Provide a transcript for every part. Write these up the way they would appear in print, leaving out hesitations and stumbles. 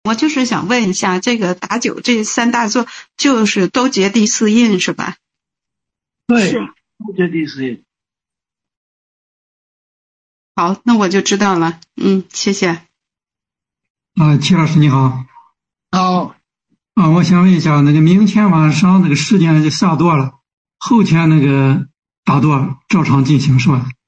我就是想问一下，这个打九这三大作就是都结第四印是吧？ 对，都结第四印。 好，那我就知道了。谢谢。 齐老师你好。 好。 我想问一下，那个明天晚上那个时间就下舵了，后天那个打舵照常进行是吧？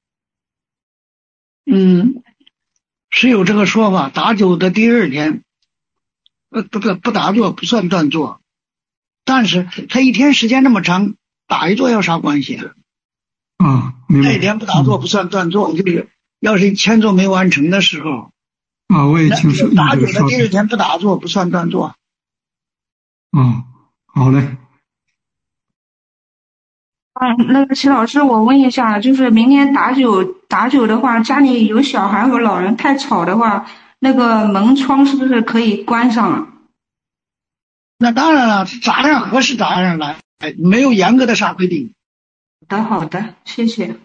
是有这个说法，打九的第二天，不打坐不算断坐，但是他一天时间那么长，打一坐有啥关系啊？ 明白。 那一天不打坐不算断坐，就是要是前坐没完成的时候我也听说打九的第二天不打坐不算断坐。 好嘞。 那个齐老师，我问一下，就是明天打九的话，家里有小孩和老人太吵的话，那个门窗是不是可以关上啊？ 那当然了，咋样合适咋样来，没有严格的啥规定。 好的，谢谢。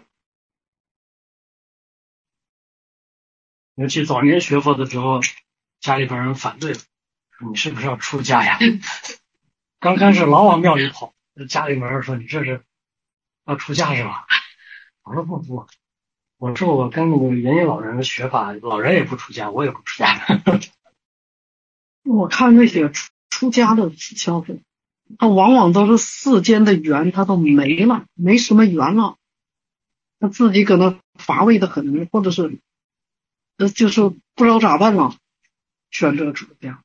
尤其早年学佛的时候，家里边人反对了，说你是不是要出家呀？刚开始老往庙里跑，家里面说你这是要出家是吧？我说不，我说我跟那个人家老人的学法，老人也不出家，我也不出家。 我看那些出家的消费，他往往都是世间的缘他都没了，没什么缘了，他自己可能乏味的很，或者是就是不知道咋办了，选择出家，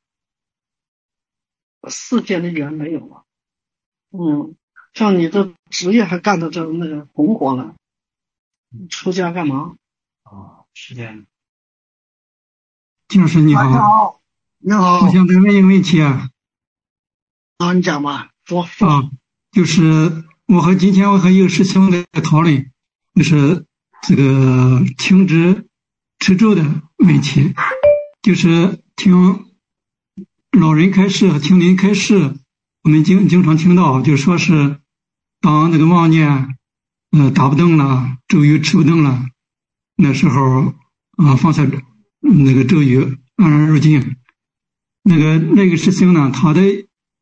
世间的缘没有了。像你这职业还干的那个红火了，出家干嘛？ 是这样。 金老师你好。 你好。 我想再问一个问题啊。 你讲吧。说。 就是今天我和一个师兄在讨论，就是这个停止吃咒的问题，就是听老人开示和听您开示，我们经常听到，就说是当那个妄念打不动了，咒语吃不动了，那时候放下那个咒语，安然入境。那个师兄呢，他的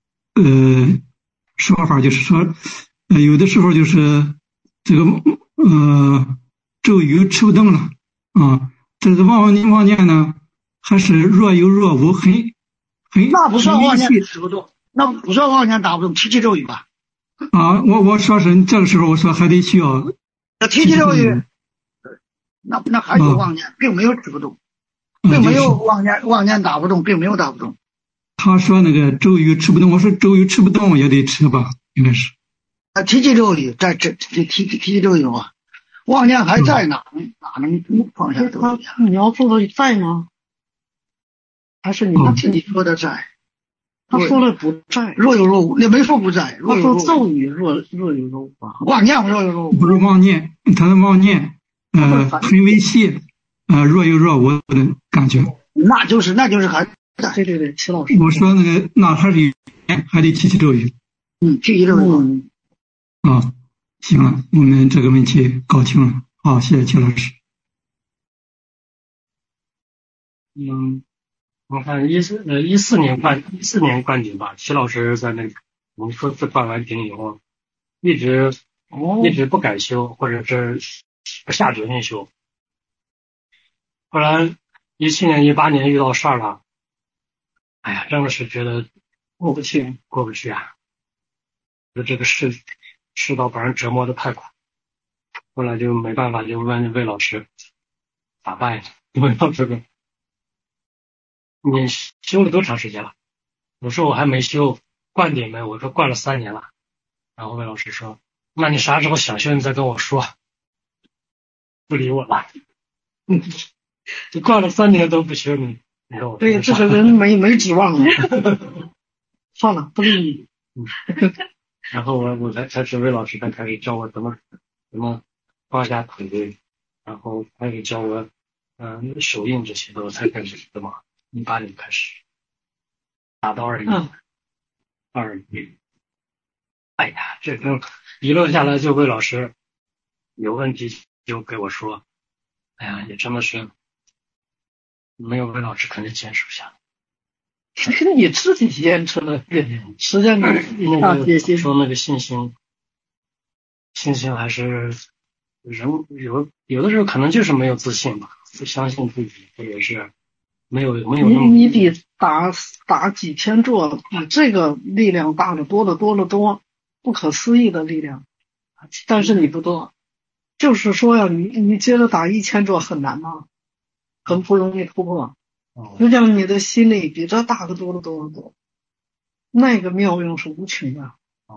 说法就是说，有的时候就是这个咒语吃不动了这个妄念呢，还是若有若无， 那不算妄念吃不动，那不算妄念打不动，提起咒语吧。 我说是这个时候，我说还得需要提起咒语，那还有妄念，并没有吃不动，并没有妄念打不动，并没有打不动。 他说那个咒语吃不动，我说咒语吃不动也得吃吧，应该是。 提起咒语，提起咒语嘛，妄念还在哪能放下咒语？ 你要说的在吗？还是你说的在？ 他说了不在， 若有若无，也没说不在。 他说咒语若有若无， 妄念若有若无， 不是妄念，他的妄念很微细，若有若无的感觉。 那就是还在。 对，齐老师， 我说那个那还是还得提起咒语。 提起咒语。 行了，我们这个问题搞清了。好，谢谢齐老师。 我看14年灌顶吧，齐老师在那个我们说自灌完顶以后，一直不敢修，或者是不下决心修。后来17年、18年遇到事儿了，哎呀，真的是觉得过不去啊！这个世道把人折磨的太苦，后来就没办法，就问魏老师咋办呀？魏老师说你修了多长时间了？我说我还没修，灌顶没？我说灌了3年了。然后魏老师说，那你啥时候想修你再跟我说。不理我了。就灌了3年都不修，你跟我说。 对，这个人没指望了。算了，不理你。 然后我才开始，魏老师才开始教我怎么放下腿，然后开始教我手印这些的，我才开始怎么18年开始打到21。哎呀，这个一路下来就魏老师有问题就给我说，哎呀，也真的是没有魏老师肯定坚持不下来。 是跟你自己验出来的，实际上你大决心。 说那个信心还是人有的时候可能就是没有自信吧，不相信自己，或者是没有那么你比打几千座比这个力量大的多得多，不可思议的力量，但是你不多，就是说呀，你接着打1000座很难吗？很不容易突破。就像你的心里比这大得多，那个妙用是无穷的。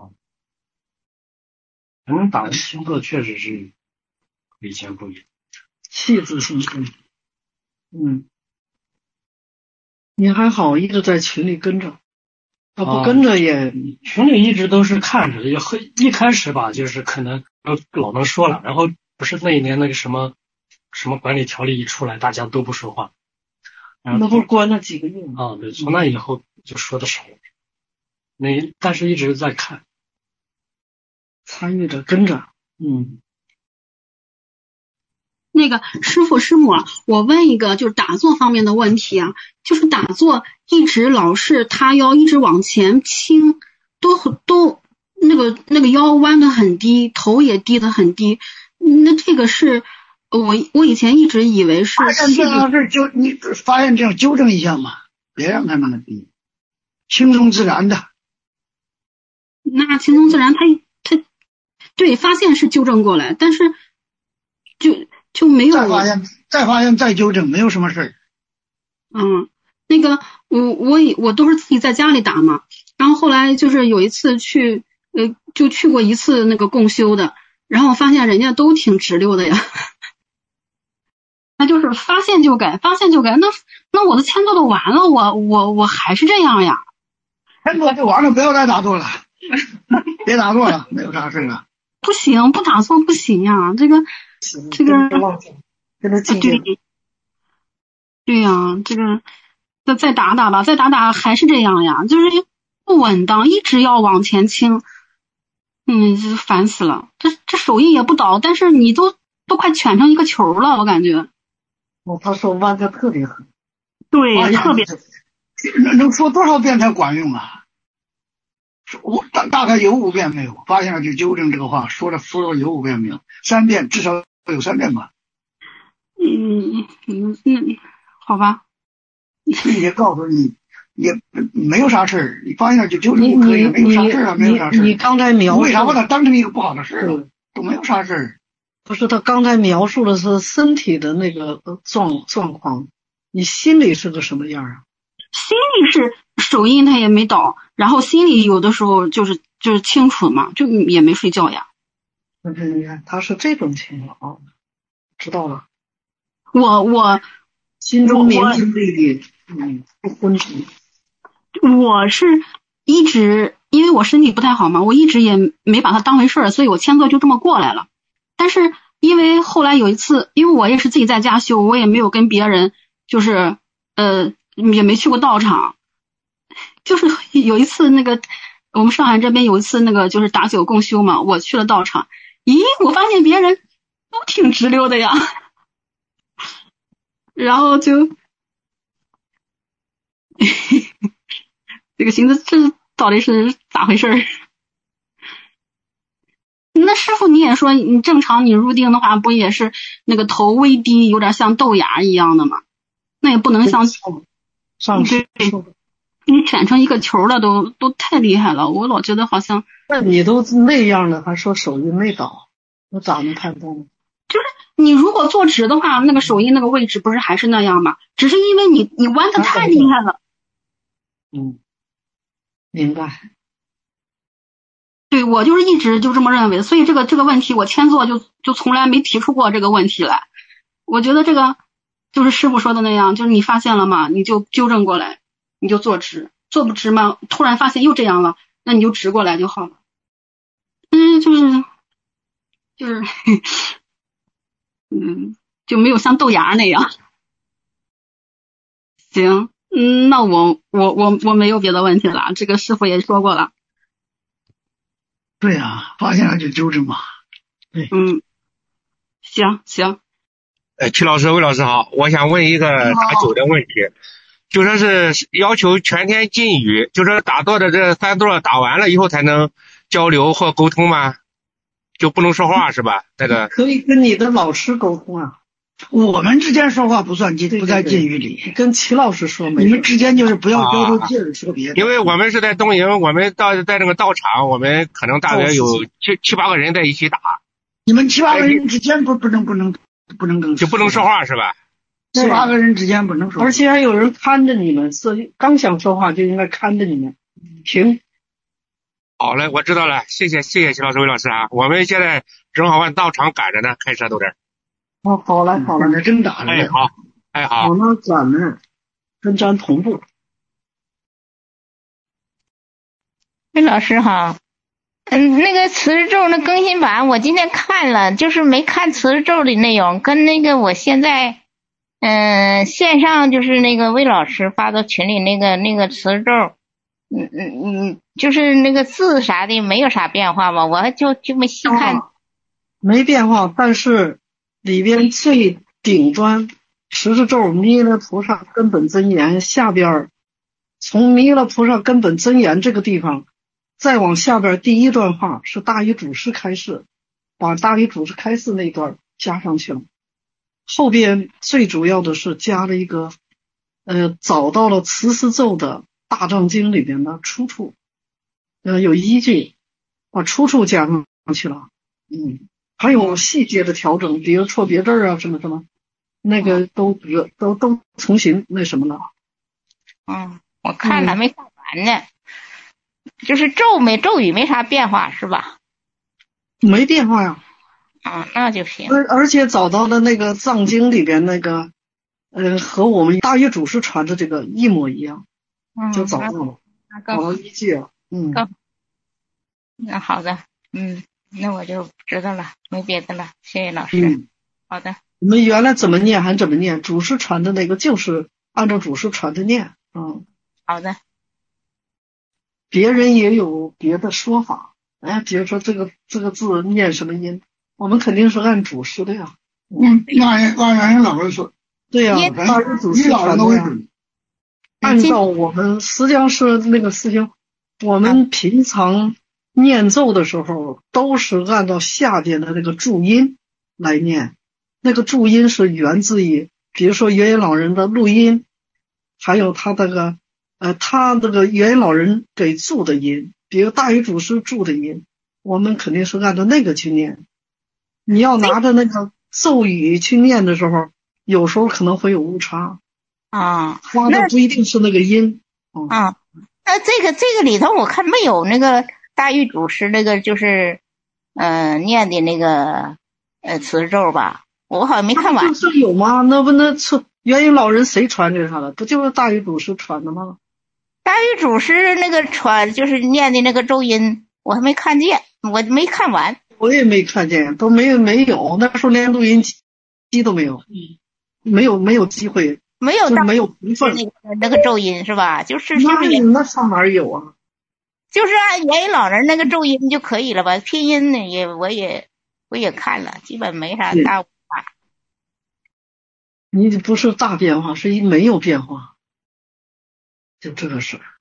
反正打的星座确实是以前不一样， 气质心生。你还好一直在群里跟着，不跟着也群里一直都是看着，一开始吧，就是可能老能说了，然后不是那一年那个什么管理条例一出来，大家都不说话。 那不关了几个月吗？ 对，从那以后就说的少了。但是一直在看， 参与着跟着。 那个师父师母，我问一个就是打坐方面的问题啊，就是打坐一直老是塌腰，一直往前倾，都那个腰弯得很低，头也低得很低，那这个是我以前一直以为是这样事你发现这样纠正一下嘛，别让它那么低，轻松自然的。 那轻松自然，他对发现是纠正过来，但是就没有再发现再纠正，没有什么事儿。 那个我都是自己在家里打嘛，然后后来就是有一次去就去过一次那个共修的，然后发现人家都挺直溜的呀。那就是发现就改，那我的签奏都完了，我还是这样呀。 签奏就完了，不要再打坐了，别打坐了，没有啥事了。 不行，不打坐不行呀，这个对呀，这个再打打吧，再打打还是这样呀，就是不稳当，一直要往前倾，烦死了。这手艺也不倒，但是你都快蜷成一个球了，我感觉。 他手弯得特别狠。 对，特别。 能说多少遍才管用啊？大概有5遍没有？发现了就纠正这个话，说了有5遍没有？3遍，至少有3遍吧。 好吧。 也告诉你，也没有啥事儿，你发现了就纠正就可以了，没有啥事儿啊，没有啥事儿。 你刚才描述为啥把它当成一个不好的事儿？都没有啥事儿。 不是，他刚才描述的是身体的那个状况，你心里是个什么样啊？ 心里是手印他也没倒，然后心里有的时候就是清楚嘛，就也没睡觉呀。 你看他是这种情况啊，知道了。 我心中明明泪滴，不昏沉。 我是一直因为我身体不太好嘛，我一直也没把它当回事儿，所以我签奏就这么过来了。但是因为后来有一次，因为我也是自己在家修，我也没有跟别人就是也没去过道场，就是有一次那个我们上海这边有一次那个就是打酒共修嘛，我去了道场，我发现别人都挺直溜的呀，然后就这个寻思这到底是咋回事儿？那师傅你也说你正常你入定的话不也是那个头微低，有点像豆芽一样的吗？那也不能像上对，你卷成一个球了都太厉害了，我老觉得好像。 那你都那样了还说手印没倒，我咋能看到呢？ 就是你如果坐直的话，那个手印那个位置不是还是那样吗？只是因为你弯的太厉害了。 明白。 对，我就是一直就这么认为，所以这个问题我签奏就从来没提出过这个问题来。我觉得这个就是师傅说的那样，就是你发现了嘛，你就纠正过来，你就坐直，坐不直嘛，突然发现又这样了，那你就直过来就好了。就是就没有像豆芽那样。行，那我没有别的问题了，这个师傅也说过了。 对啊，发现了就纠正嘛。对， 行。 齐老师、魏老师好，我想问一个打酒的问题， 就说是要求全天禁语，就说打坐的这3座打完了以后才能交流或沟通吗？就不能说话是吧？这个可以跟你的老师沟通啊。 我们之间说话不算对不在禁语里， 你跟齐老师说没事。 你们之间就是不要交头接耳说别的。 因为我们是在东营，我们在那个道场，我们可能大约有七八个人在一起打。 你们7、8个人之间不能更就不能说话是吧 ？7、8个人之间不能说话， 而且还有人看着你们，所以刚想说话就应该看着你们。停。 好嘞，我知道了，谢谢齐老师、魏老师啊，我们现在正好往道场赶着呢，开车都这儿。 好嘞， 那真打了。 好， 那咱们跟咱同步。 魏老师好，那个辞职咒那更新版我今天看了，就是没看辞职咒的内容，跟那个我现在线上就是那个魏老师发到群里那个辞职咒，就是那个字啥的没有啥变化吧，我就没细看。 没变化，但是里边最顶端持之咒弥勒菩萨根本真言下边，从弥勒菩萨根本真言这个地方再往下边第一段话是大禹祖师开示，把大禹祖师开示那段加上去了。后边最主要的是加了一个找到了慈氏咒的大藏经里边的出处，有依据把出处加上去了。还有细节的调整，比如错别字啊什么什么，那个都重新那什么了。 我看了没看完呢，就是咒语没啥变化是吧？ 没变化呀。 那就行。 而且找到的那个藏经里边那个和我们大禹祖师传的这个一模一样，就找到了，找到依据了。 那好的，那我就知道了，没别的了，谢谢老师。好的。 我们原来怎么念还怎么念，祖师传的那个就是按照祖师传的念。 好的。 别人也有别的说法，比如说这个字念什么音，我们肯定是按祖师的呀。 按人老人说。 对呀，按祖师传的呀。按照我们实际上是那个师兄，我们平常念咒的时候都是按照下边的那个注音来念，那个注音是源自于比如说元婴老人的录音，还有他这个元婴老人给注的音，比如大禹祖师注的音，我们肯定是按照那个去念。你要拿着那个咒语去念的时候，有时候可能会有误差花的不一定是那个音。 那这个里头我看没有那个大禹祖师那个就是念的那个辞咒吧，我好像没看完。 是有吗？那元婴老人谁传给他的？不就是大禹祖师传的吗？ 大禹祖师那个传就是念的那个咒音，我还没看见，我没看完。 我也没看见，都没有，那时候连录音机都没有，没有机会， 没有部分那个咒音是吧？就是那上哪有啊？ 就是按元婴老人那个咒音就可以了吧？拼音呢我也看了，基本没啥大变化。 你不是大变化，是没有变化，就这个事儿。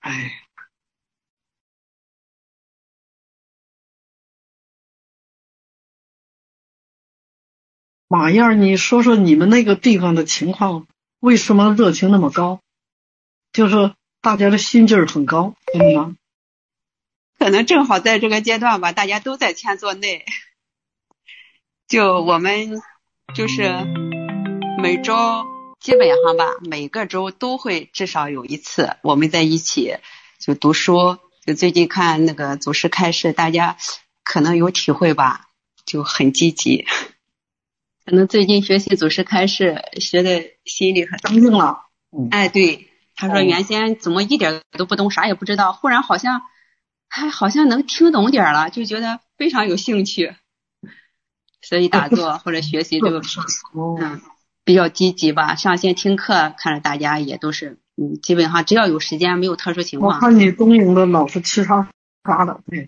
马燕，你说说你们那个地方的情况，为什么热情那么高？就是大家的心劲儿很高，对吗？ 可能正好在这个阶段吧，大家都在签作内。就我们就是每周基本上吧，每个周都会至少有一次，我们在一起就读书。就最近看那个祖师开示，大家可能有体会吧，就很积极。可能最近学习祖师开示，学的心里很相应了。 对，他说原先怎么一点都不懂，啥也不知道，忽然好像能听懂点了，就觉得非常有兴趣，所以打坐或者学习就比较积极吧。上线听课，看着大家也都是基本上只要有时间，没有特殊情况。 我看你东营的老是七叉八的， 对，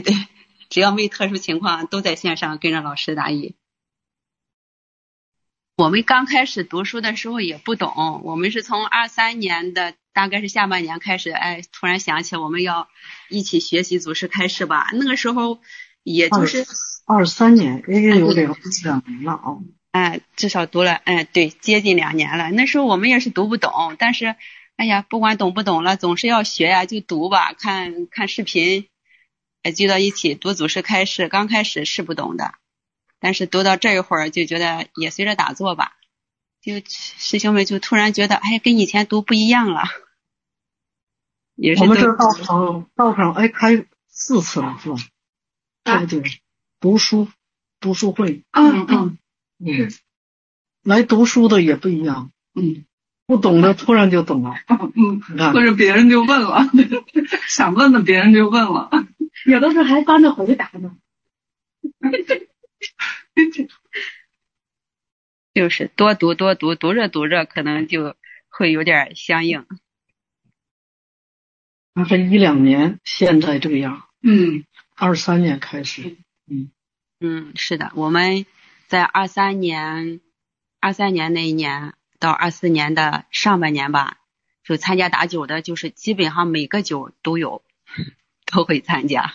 只要没特殊情况，都在线上跟着老师答疑。 我们刚开始读书的时候也不懂，我们是从23年的大概是下半年开始，突然想起我们要一起学习祖师开示吧。那个时候也就是 23年，也有2年了啊。 至少读了，对，接近2年了。那时候我们也是读不懂，但是，不管懂不懂了，总是要学呀，就读吧，看看视频，聚到一起读祖师开示。刚开始是不懂的。但是读到这一会儿就觉得也随着打坐吧，就师兄们就突然觉得跟以前读不一样了。也是我们这道场开4次了是吧？对不对？读书会。来读书的也不一样。不懂的突然就懂了。 或者别人就问了，想问的别人就问了， 有的时候还帮着回答呢。 就是多读，读着可能就会有点相应。 这1-2年现在这个样。23年开始。 是的，我们在23年那一年到24年的上半年吧，就参加打酒的，就是基本上每个酒都会参加。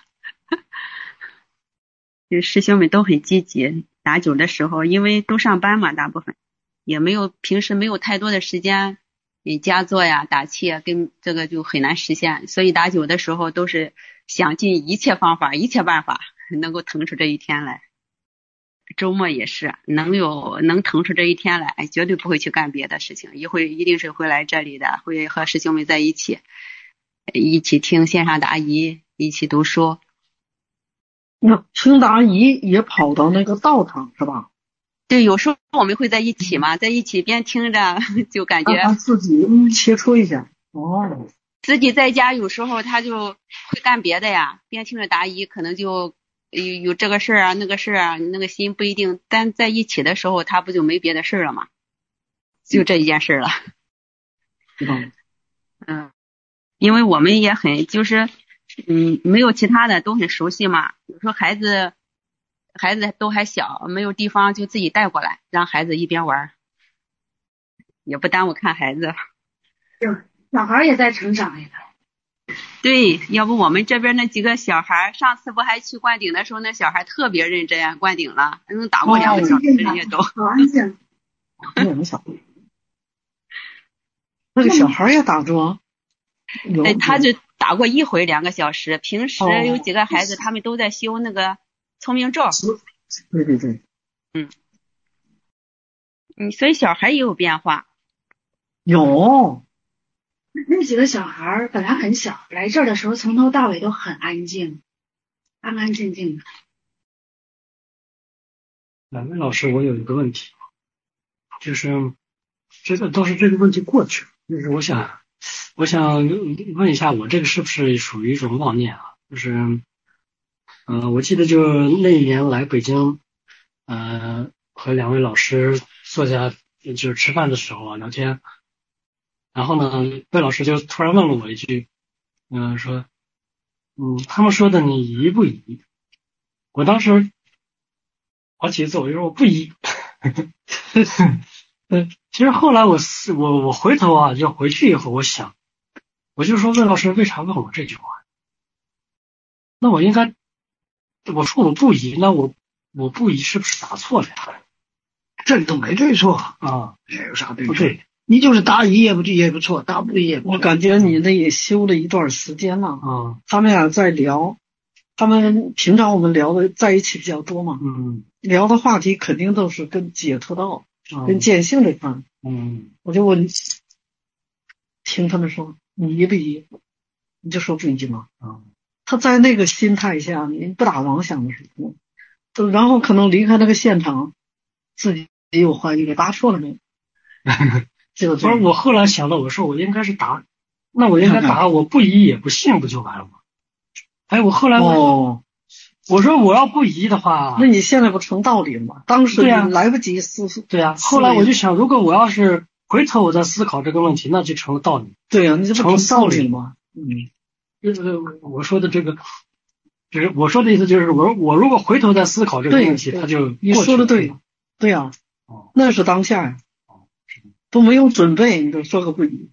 就师兄们都很积极，打酒的时候因为都上班嘛，大部分也平时没有太多的时间加坐呀打气啊，跟这个就很难实现，所以打酒的时候都是想尽一切方法一切办法能够腾出这一天来。周末也是能腾出这一天来，绝对不会去干别的事情，一定是会来这里的，会和师兄们在一起听线上答疑，一起读书。 那听答疑也跑到那个道场是吧？ 对，有时候我们会在一起嘛，在一起边听着就感觉他自己切磋一下。 自己在家有时候他就会干别的呀，边听着答疑可能就有这个事啊那个事啊，那个心不一定，但在一起的时候他不就没别的事了吗？就这一件事了。因为我们也很就是没有其他的，都很熟悉嘛。有时候孩子都还小，没有地方就自己带过来，让孩子一边玩，也不耽误看孩子。 小孩也在成长呀。 对，要不我们这边那几个小孩，上次不还去灌顶的时候，那小孩特别认真啊，灌顶了，能打过2个小时也都。 好安静。 那个小孩也打坐？ 他就打过1回2个小时。平时有几个孩子他们都在修那个聪明咒。 对。 所以小孩也有变化。 有。 那几个小孩本来很小，来这儿的时候从头到尾都很安静，安安静静的。 两位老师，我有一个问题，就是这个问题过去了，就是我想问一下，我这个是不是属于一种妄念啊？就是我记得就那一年来北京，和2位老师坐下就是吃饭的时候聊天。然后呢，魏老师就突然问了我一句，说，他们说的你疑不疑？我当时好几次我就说我不疑。其实后来我回头啊，就回去以后我想，我就说魏老师为啥问我这句话？那我应该，我说我不疑，那我不疑是不是答错了呀？ 这都没对错啊， 有啥对错？你就是答疑也不错，答不疑也不错。 我感觉你那也修了一段时间了啊。 他们俩在聊，他们平常我们聊的在一起比较多嘛，聊的话题肯定都是跟解脱道、跟见性这块。我就问，听他们说你疑不疑，你就说不疑嘛。他在那个心态下，你不打妄想的时候，然后可能离开那个现场，自己有怀疑，我答错了没？ 不是，我后来想了，我说我应该是答，那我应该答我不疑也不信不就完了吗？我后来我说我要不疑的话， 那你现在不成道理了吗？当时你来不及思索。 对啊，后来我就想，如果我要是回头我再思考这个问题，那就成了道理。 对啊，你这不成道理吗？ 我说的这个，就是我说的意思就是，我如果回头再思考这个问题，它就你说的对，对啊。 那是当下呀， 是的都没有准备你就说个不语。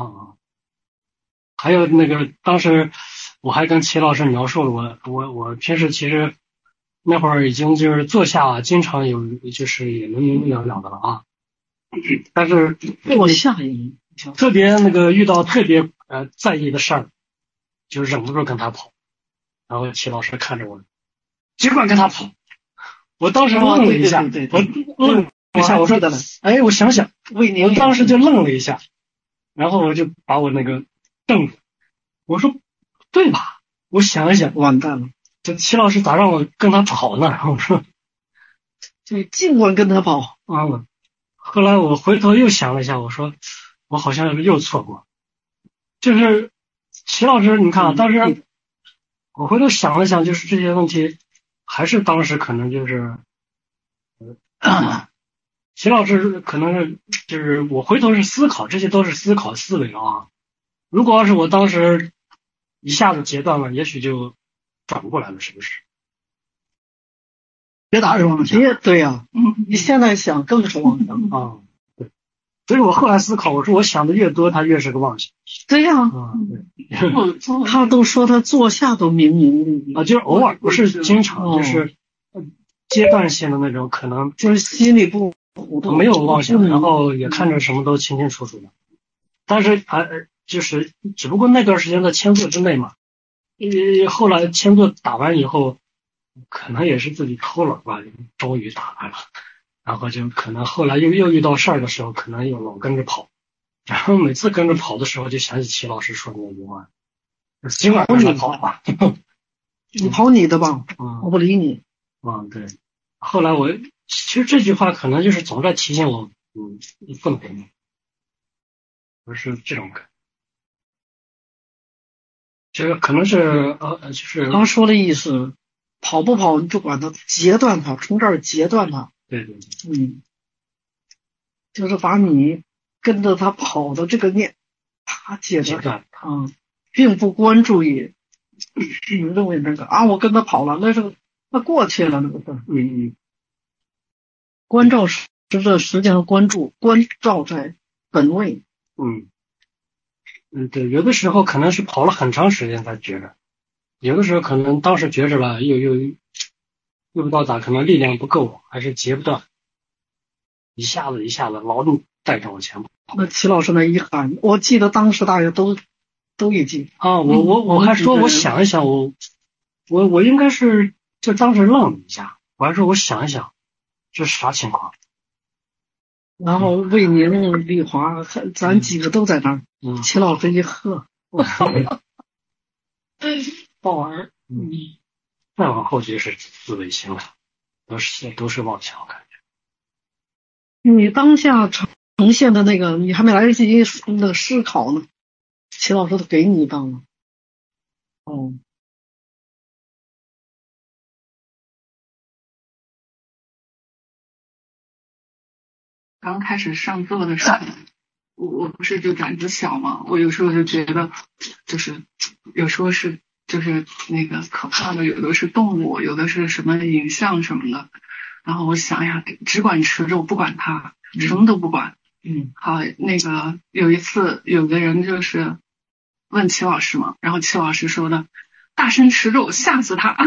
还有那个当时我还跟齐老师描述了我平时其实那会儿已经就是坐下经常有就是也能明明了了的了啊，但是坐下也特别那个遇到特别在意的事儿，就忍不住跟他跑，然后齐老师看着我，尽管跟他跑。我当时愣了一下，我愣了一下，我说的了，哎，我想想，我当时就愣了一下，然后我就把我那个瞪住，我说对吧？我想一想， 完蛋了， 这齐老师咋让我跟他跑呢？我说， 就尽管跟他跑啊。后来我回头又想了一下，我说我好像又错过，就是齐老师，你看啊，当时我回头想了想，就是这些问题。还是当时可能就是齐老师可能是就是我回头是思考，这些都是思考思维啊。如果要是我当时一下子截断了，也许就转不过来了，是不是？ 别打是妄想，对呀，你现在想更是妄想啊。对，所以我后来思考，我说我想的越多，它越是个妄想。 对呀，他都说他坐下都明明利利啊，就是偶尔，不是经常，就是阶段性的那种，可能就是心里不糊涂， 没有妄想，然后也看着什么都清清楚楚的。但是就是只不过那段时间的签作之内嘛，后来签作打完以后，可能也是自己偷懒吧，终于打完了，然后就可能后来又遇到事儿的时候，可能又老跟着跑。然后每次跟着跑的时候，就想起齐老师说的那句话：“尽管跟着跑吧， 你跑你的吧，我不理你。” 对。后来其实这句话可能就是总在提醒我，不能你，不是这种感觉。这个可能是就是他说的意思，跑不跑你就管他截断他，从这儿截断他。 对， 就是把你跟着他跑的这个念，他截断并不关注于你认为那个我跟他跑了，那过去了那个事儿。关照实际上关照在本位。 对，有的时候可能是跑了很长时间才觉着，有的时候可能当时觉着了，又不知道咋，可能力量不够，还是截不断，一下子老带着往前跑。 那齐老师那一喊，我记得当时大家都也记啊，我还说我想一想，我应该是就当时愣了一下，我还说我想一想，这是啥情况？ 然后魏宁、丽华，咱几个都在那儿。齐老师一喝，好玩。 再往后就是自违心了，都是妄想感觉。你当下呈现的那个，你还没来得及那个思考呢，齐老师都给你一棒了。 刚开始上座的时候，我不是就胆子小嘛，我有时候就觉得，就是有时候是就是那个可怕的，有的是动物，有的是什么影像什么的，然后我想呀，只管持咒，不管它，什么都不管。好，那个有一次有个人就是问齐老师嘛，然后齐老师说的，大声持咒，吓死他。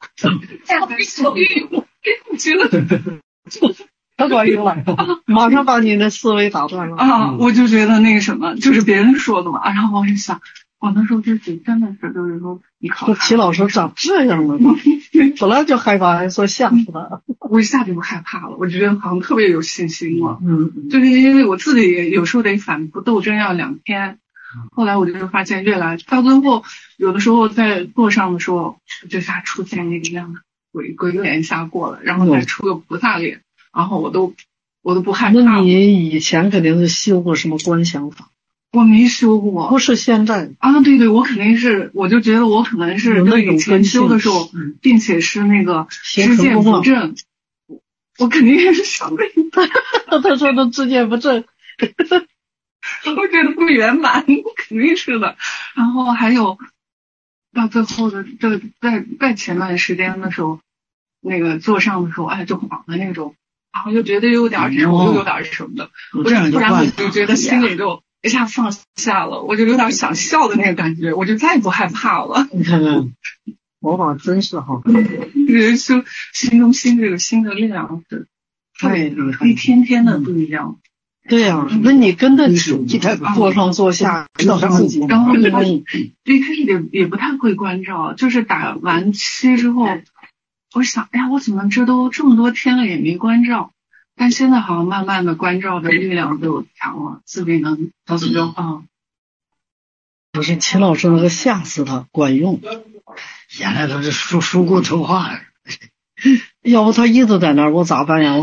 我觉得。 他管用了，马上把你的思维打断了我就觉得那个什么，就是别人说的嘛。然后我就想，我那时候就是真的是，就是说你考齐老师长这样了吗？本来就害怕，还说吓死他， 我一下就不害怕了，我觉得好像特别有信心了。就是因为我自己也有时候得反复斗争要2天，后来我就发现越来到最后，有的时候在座上的时候，就像出现那个样鬼脸下过了，然后再出个菩萨脸。然后我都不害怕。 那你以前肯定是修过什么观想法？ 我没修过。 不是现在对，我肯定是，我就觉得我可能是就以前修的时候，并且是那个知见不正，我肯定是想这个。 他说的知见不正， 我觉得不圆满，肯定是的。然后还有到最后的在前段时间的时候，那个坐上的时候，就晃的那种。 然后就觉得有点愁，又有点什么的， 这样突然我就觉得心里就就一下放下了，我就有点想笑的那个感觉，我就再也不害怕了。 你看看，佛法真是哈， 人生心中这个心的力量是一天天的不一样。 对呀，那你跟着坐上坐下，知道自己。 然后一开始也不太会关照，就是打完7之后，我想，哎呀，我怎么这么多天了也没关照？但现在好像慢慢的关照的力量就强了，自己能到处就不是秦老师那个吓死他，管用。 现在都是熟骨头化了。 要不他一直在那儿，我咋办呀？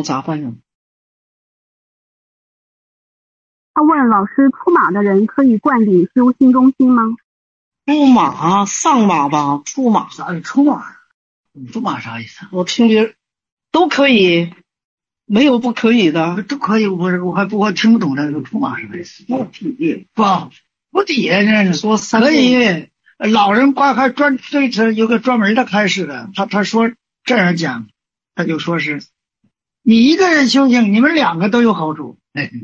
他问老师，出马的人可以灌顶修心中心吗？ 出马上马吧，出马啥是出马？出马啥意思？ 我听别人都可以，没有不可以的， 都可以。我听不懂这个出马什么意思？不底下说可以。老人挂开对此有个专门的开示的，他说这样讲，他就说是你一个人修行，你们2个都有好处。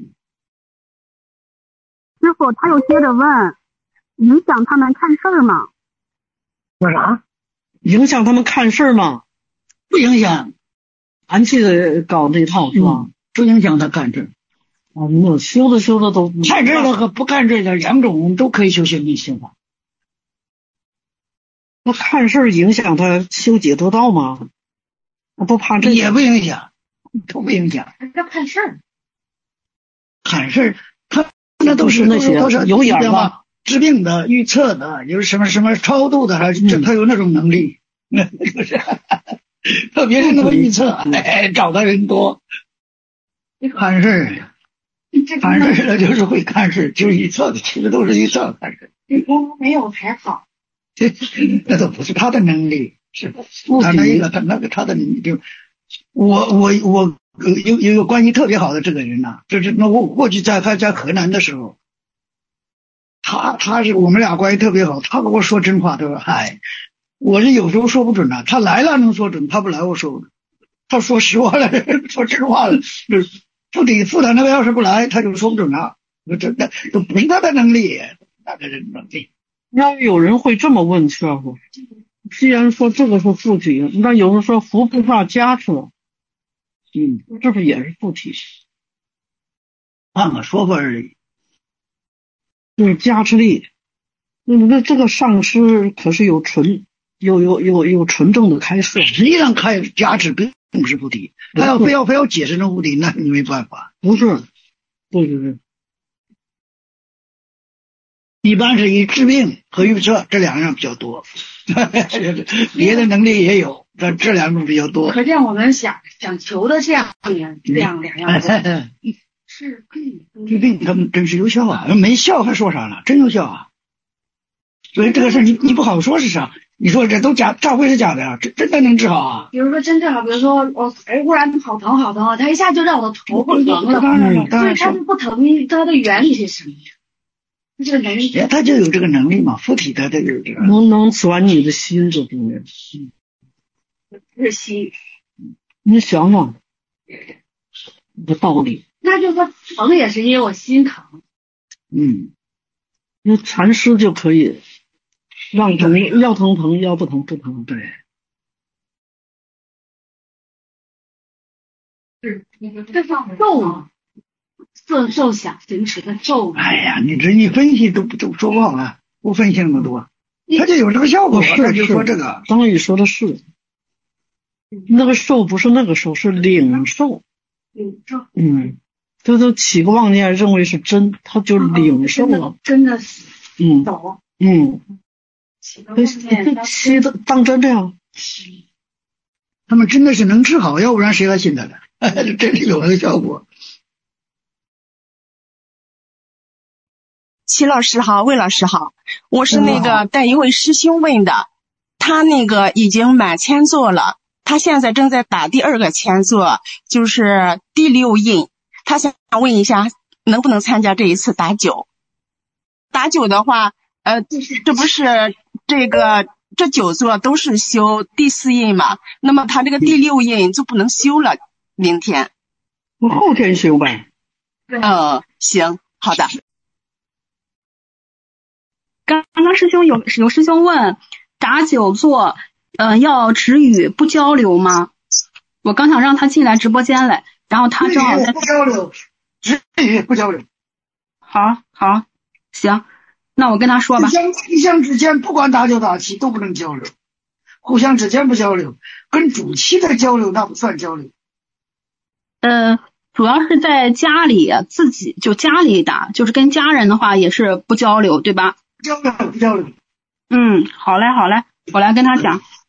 师傅，他又接着问，影响他们看事儿吗？ 说啥？ 影响他们看事儿吗？ 不影响， 俺记得搞这套是吧？ 不影响他看事。 那修的都看事的和不看事的2种都可以修行心法。 那看事影响他修解脱道吗？我不怕这也不影响，都不影响。 要看事儿， 看事他那都是那些有眼吧， 治病的、预测的，有什么超度的，他有那种能力，就是特别是那个预测，找的人多。看事的就是会看事，就是预测的，其实都是预测看事。 这功没有才好。 那都不是他的能力，是他的能力就我有一个关系特别好的这个人呐，就是那我过去在河南的时候，他是我们俩关系特别好，他跟我说真话，对吧？我是有时候说不准的，他来了能说准，他不来我说不准。他说实话了，说真话了，就是副他那个要是不来，他就说不准了。那都不是他的能力，那个人能力。 要有人会这么问师傅，既然说这个是附体，那有人说佛菩萨加持，这不也是附体？ 换个说法而已， 就是加持力。那这个上师可是有纯正的开示， 实际上加持并不是附体，他要非要解释成附体，那你没办法。 不是，对。 一般是以治病和预测这2样比较多，别的能力也有，但这2种比较多。 可见我们想求的这样2样是治病他们真是有效啊，没效还说啥呢？真有效啊！所以这个事你不好说是啥，你说这都假，咋会是假的呀？真的能治好啊？ 比如说真治好，比如说我忽然好疼，他一下就让我的头不疼了，所以他就不疼，它的原理是什么？这个能力， 他就有这个能力嘛，附体他就有这个能转你的心，这东西是心。 你想想这道理， 那就说疼也是因为我心疼。 那禅师就可以让疼，要疼疼，要不疼不疼。对， 是这叫咒吗？受想行识的咒。 哎呀，你这一分析都说不好了，不分析那么多，他就有这个效果。他就说这个， 张宇说的是，那个受不是那个受，是领受。他都起个妄念，认为是真，他就领受了。 真的懂。 起的当真这样。 他们真的是能治好，要不然谁还信他呢？真是有那个效果。 齐老师好，魏老师好，我是那个带一位师兄问的，他那个已经满签座了，他现在正在打第2个签座，就是第6印，他想问一下能不能参加这一次打9？打9的话，这不是这9座都是修第4印嘛？那么他这个第6印就不能修了，明天。 我后天修呗。 行，好的。 刚刚师兄有师兄问打久坐，要止语不交流吗？我刚想让他进来直播间来，然后他正好在不交流，止语不交流。 好，行，那我跟他说吧。 互相之间不管打久打气都不能交流，互相之间不交流，跟主妻的交流那不算交流。 主要是在家里自己就家里打，就是跟家人的话也是不交流，对吧？ 不交流。 好嘞，我来跟他讲。